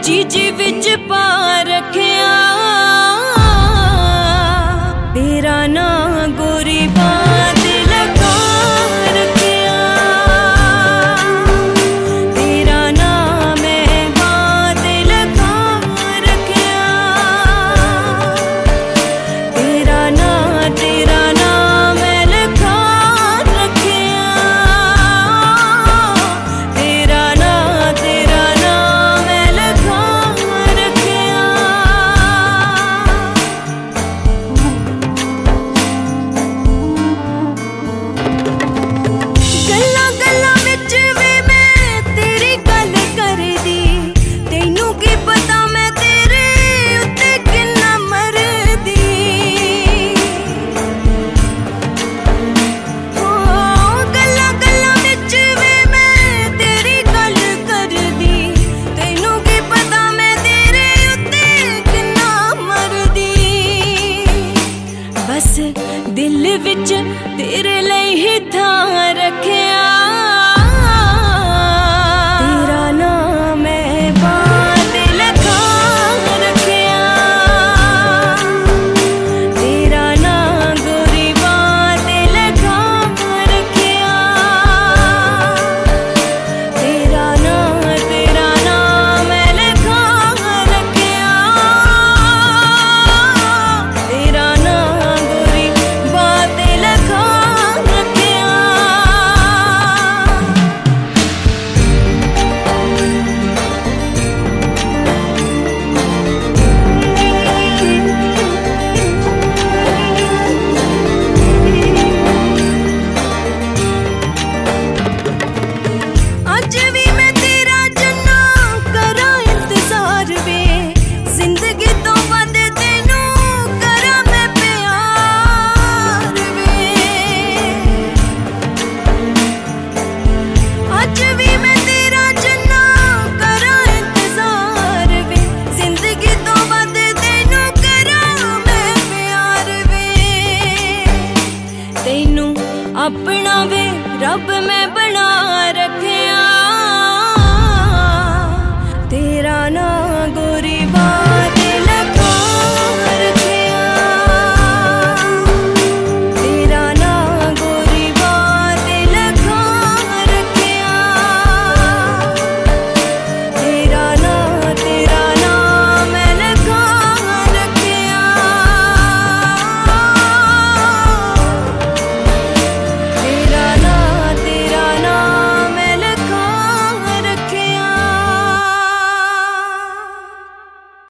चीजी विच पा रखिया तेरा ना गोरी बात लगा रखिया तेरा ना मैं बात लगा रखिया तेरा ना मैं लगा रखिया तेरा ना मैं लगा रखिया। गल्ला गल्ला विच वे मैं तेरी गल करदी तैनू की पता मैं तेरे उत्ते किन्ना मरदी हो गल्ला गल्ला विच वे मैं तेरी गल करदी तैनू की पता मैं तेरे उत्ते किन्ना मरदी बस दिल विच तेरे लिए ही थां रखिया तेरा ना मैं बात लगा रखिया तेरा ना गोरी बात लगा रखिया तेरा ना मैं लगा रखिया तेरा ना गोरी बात लगा रखिया। अज भी मैं तेरा जन्ना करा इंतजार वे जिंदगी तो वध तेनू करा मैं प्यार वे अज भी मैं तेरा जन्ना करा इंतजार वे जिंदगी तो वध तेनू करा मैं प्यार वे तैनू अपना वे रब मैं बना रखिया तेरा ना गोरी